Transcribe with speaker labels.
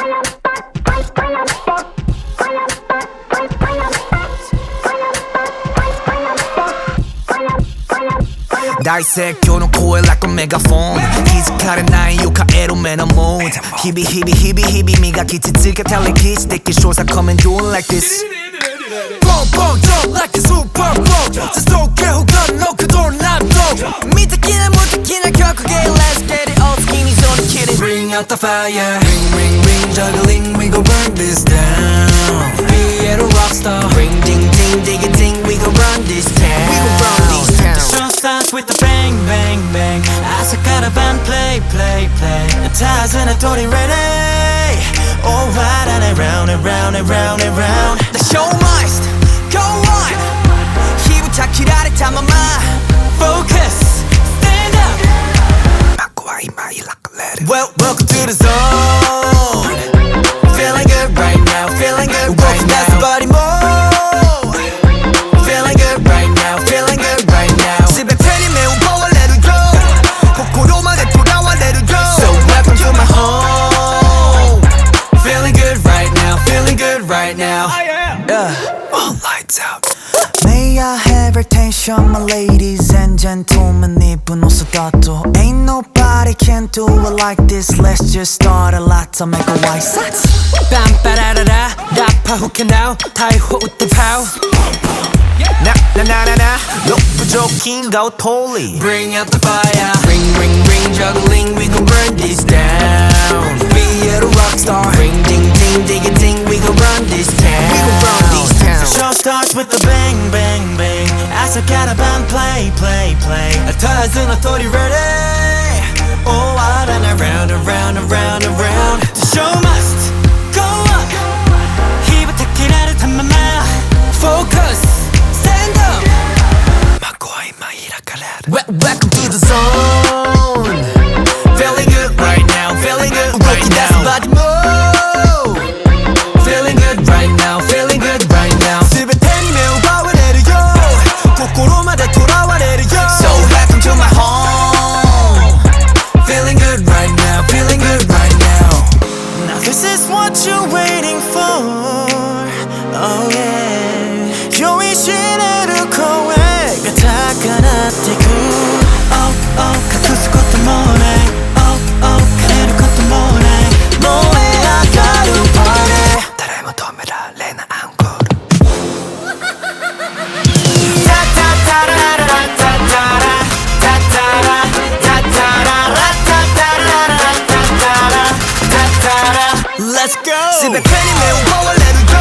Speaker 1: 날説教の声 like a megaphone 気づかれないよカエル目のモード日々磨き続けた歴史的少佐 come and do it like this Boom boom jump like a super bowl Just don't care who got no 그돌 납도 미특기나 무특기나 격하게 Let's get it all skinny so the kidding Bring out the fire Ring juggling we gon' burn this down Be a rock star Ring ding ding dig a ding we gon' run this town We gon' run this town
Speaker 2: The show starts with the bang bang bang 아삭가라반 play 타즈는 돌이 ready Alright and around
Speaker 1: The show must go on 힘부터 기다려 담아마
Speaker 2: Focus, stand up
Speaker 1: Welcome to the zone Feeling good right now Feeling good right now Body move Feeling good right now Feeling good right now 집에 편히 매운 거와 let it go 거꾸로만에 돌아와 let it go So welcome to my home Feeling good right now Feeling good right now All lights out May I have your attention my ladies and gentlemen 입은 옷을 닫도 Ain't nobody can do it like this Let's just start a lot to make a white sox
Speaker 2: 빰빠라라라 나파 who can now 타이호 웃대 파우
Speaker 1: 나나나나나 욕부족인 것 홀리 Bring out the fire Ring juggling we gon' burn this down Be a rock star Ring ding ding dig a ding we gon' run this town We gon' run this town
Speaker 2: The show starts with the bang bang bang 아삭가라반 play 타즈는 돌이 ready Oh out and around The show must go on 힘부터 기다려 담아마 Focus stand up
Speaker 1: Welcome to the zone Feeling good right now Feeling good right now body move Feeling good right now Feeling good right now 집에 태니 매우 바와 let it go 거꾸로마다 돌아와 let it go So welcome to my home Feeling good right now Feeling good right now
Speaker 2: Now this is what you're waiting for Oh yeah 요이시네를 고액 다가나티쿠 Oh oh 가쿠스 것도 모네 Oh oh 가네를 것도 모네 뭐해 아까루 party
Speaker 1: 誰も止められないアンコールLet's go! 집에 편히 매운 거와 let it go